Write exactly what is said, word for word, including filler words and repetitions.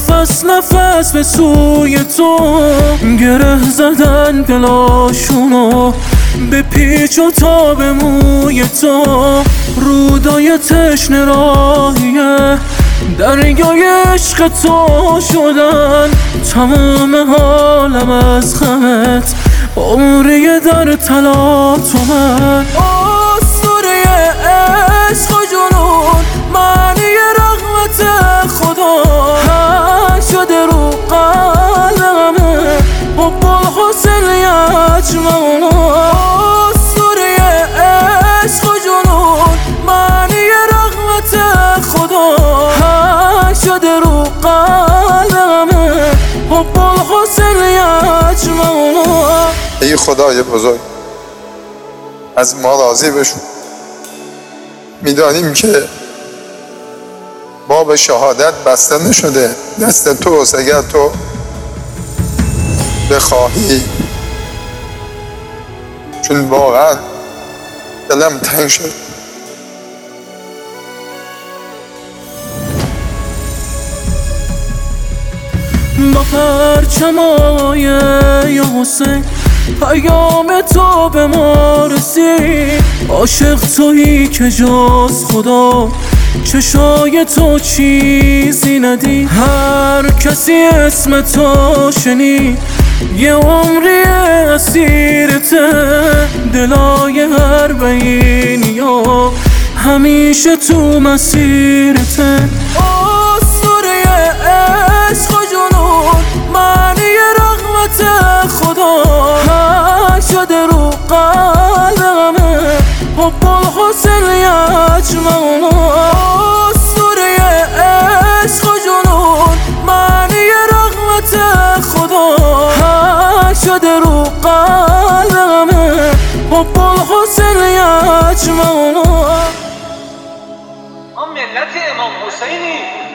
نفس نفس به سوی تو، گره زدن دلاشونو به پیچ و تاب موی تو. رودای تشنه راهیه دریای عشق تو شدن، تمام حالم از غمت عمری در تلا تو. من اسطوره عشق و جنون، معنی رغبت خدا ها شده رو قلبمه، حب الحسن یجمعنا. اسطوره عشق و جنون، معنی رغبت خدا ها شده رو قلبمه، حب الحسن یجمعنا. ای خدای بزرگ، از ما راضی بشو. میدانیم که باب شهادت بسته نشده دست توست، اگر تو بخواهی، چون واقعا دلم تنگ شد. با پرچمای یا حسین پیام تو به ما رسید، عاشق تویی که جز خدا چشای تو چیزی ندید. هر کسی اسم تو شنید یه عمری اسیرته، دلای هر بینیا همیشه تو مسیرته. اسطوره عشق و جنون، معنی رغبت خدا ها شده رو قلبمه، حب الحسن یجمعنا. اسطوره عشق و جنون، معنی رغبت خدا ها شده رو قلبمه، حب الحسن یجمعنا. ما ملت امام حسینی